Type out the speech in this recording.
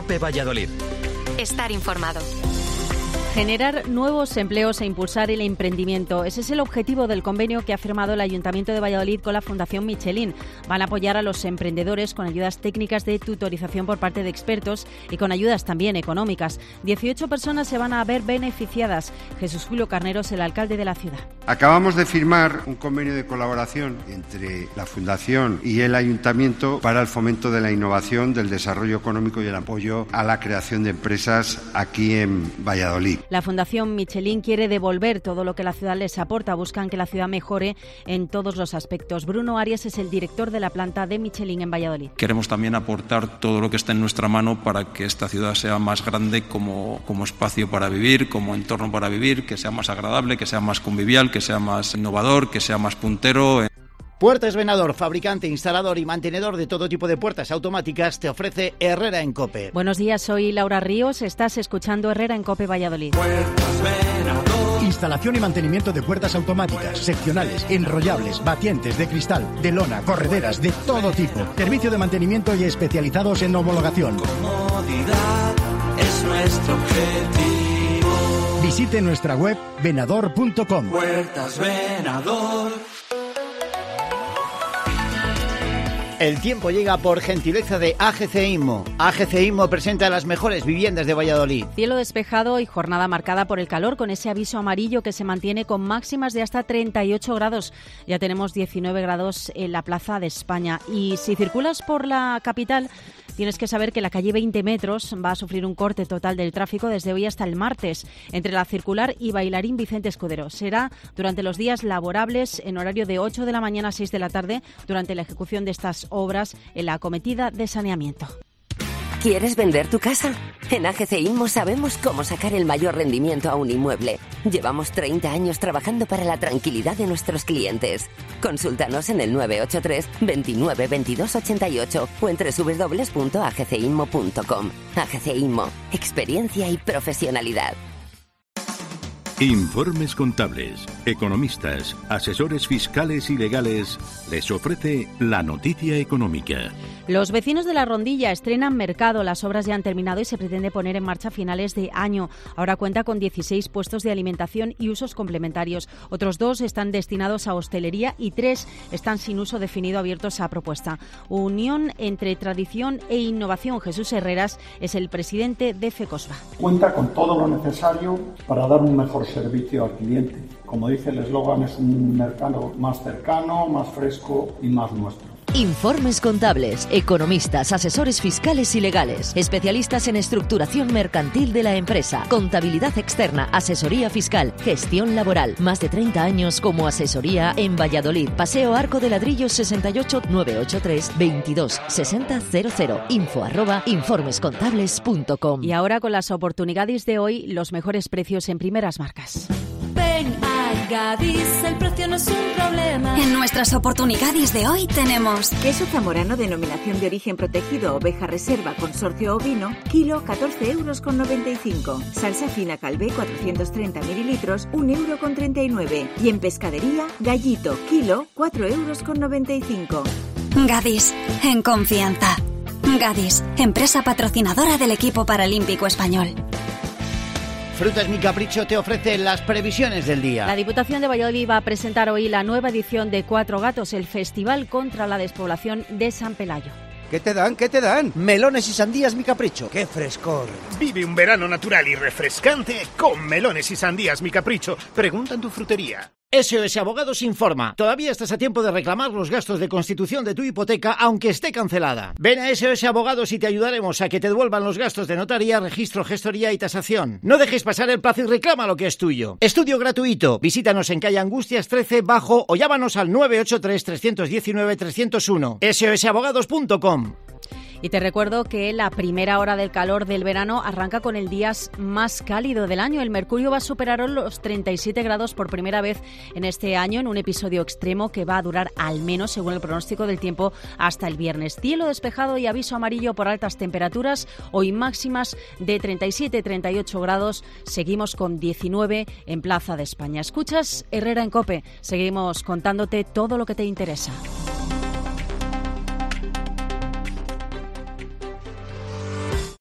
COPE Valladolid. Estar informado. Generar nuevos empleos e impulsar el emprendimiento. Ese es el objetivo del convenio que ha firmado el Ayuntamiento de Valladolid con la Fundación Michelin. Van a apoyar a los emprendedores con ayudas técnicas de tutorización por parte de expertos y con ayudas también económicas. 18 personas se van a ver beneficiadas. Jesús Julio Carneros, el alcalde de la ciudad. Acabamos de firmar un convenio de colaboración entre la Fundación y el Ayuntamiento para el fomento de la innovación, del desarrollo económico y el apoyo a la creación de empresas aquí en Valladolid. La Fundación Michelin quiere devolver todo lo que la ciudad les aporta. Buscan que la ciudad mejore en todos los aspectos. Bruno Arias es el director de la planta de Michelin en Valladolid. Queremos también aportar todo lo que está en nuestra mano para que esta ciudad sea más grande como espacio para vivir, como entorno para vivir, que sea más agradable, que sea más convivial, que sea más innovador, que sea más puntero. Puertas Venador, fabricante, instalador y mantenedor de todo tipo de puertas automáticas, te ofrece Herrera en COPE. Buenos días, soy Laura Ríos, estás escuchando Herrera en COPE Valladolid. Puertas Venador. Instalación y mantenimiento de puertas automáticas, seccionales, enrollables, batientes de cristal, de lona, correderas, de todo tipo. Servicio de mantenimiento y especializados en homologación. Comodidad es nuestro objetivo. Visite nuestra web venador.com. Puertas Venador. El tiempo llega por gentileza de AGC Inmo. AGC Inmo presenta las mejores viviendas de Valladolid. Cielo despejado y jornada marcada por el calor, con ese aviso amarillo que se mantiene con máximas de hasta 38 grados. Ya tenemos 19 grados en la Plaza de España. Y si circulas por la capital, tienes que saber que la calle 20 metros va a sufrir un corte total del tráfico desde hoy hasta el martes, entre la Circular y Bailarín Vicente Escudero. Será durante los días laborables en horario de 8 de la mañana a 6 de la tarde, durante la ejecución de estas obras en la acometida de saneamiento. ¿Quieres vender tu casa? En AGC Inmo sabemos cómo sacar el mayor rendimiento a un inmueble. Llevamos 30 años trabajando para la tranquilidad de nuestros clientes. Consúltanos en el 983 29 22 88 o en www.agcinmo.com. AGC Inmo, experiencia y profesionalidad. Informes Contables, economistas, asesores fiscales y legales les ofrece la noticia económica. Los vecinos de La Rondilla estrenan mercado. Las obras ya han terminado y se pretende poner en marcha a finales de año. Ahora cuenta con 16 puestos de alimentación y usos complementarios. Otros 2 están destinados a hostelería y 3 están sin uso definido, abiertos a propuesta. Unión entre tradición e innovación. Jesús Herreras es el presidente de FECOSVA. Cuenta con todo lo necesario para dar un mejor servicio al cliente. Como dice el eslogan, es un mercado más cercano, más fresco y más nuestro. Informes contables, economistas, asesores fiscales y legales, especialistas en estructuración mercantil de la empresa, contabilidad externa, asesoría fiscal, gestión laboral. Más de 30 años como asesoría en Valladolid. Paseo Arco de Ladrillos 68 983 22 60 00. info@informescontables.com. Y ahora con las oportunidades de hoy, los mejores precios en primeras marcas. Ven a Gadis, el precio no es un problema. En nuestras oportunidades de hoy tenemos queso zamorano denominación de origen protegido Oveja Reserva Consorcio Ovino, kilo 14,95 €. Salsa fina Calvé 430 mililitros, 1,39 €. Y en pescadería, gallito, kilo 4,95 €. Gadis, en confianza. Gadis, empresa patrocinadora del equipo paralímpico español. Frutas Mi Capricho te ofrece las previsiones del día. La Diputación de Valladolid va a presentar hoy la nueva edición de Cuatro Gatos, el festival contra la despoblación de San Pelayo. ¿Qué te dan? ¿Qué te dan? Melones y sandías Mi Capricho. ¡Qué frescor! Vive un verano natural y refrescante con melones y sandías Mi Capricho. Pregunta en tu frutería. SOS Abogados informa. Todavía estás a tiempo de reclamar los gastos de constitución de tu hipoteca, aunque esté cancelada. Ven a SOS Abogados y te ayudaremos a que te devuelvan los gastos de notaría, registro, gestoría y tasación. No dejes pasar el plazo y reclama lo que es tuyo. Estudio gratuito. Visítanos en calle Angustias 13 Bajo o llámanos al 983 319 301. sosabogados.com. Y te recuerdo que la primera hora del calor del verano arranca con el día más cálido del año. El mercurio va a superar los 37 grados por primera vez en este año, en un episodio extremo que va a durar al menos, según el pronóstico del tiempo, hasta el viernes. Cielo despejado y aviso amarillo por altas temperaturas. Hoy máximas de 37-38 grados. Seguimos con 19 en Plaza de España. Escuchas Herrera en COPE. Seguimos contándote todo lo que te interesa.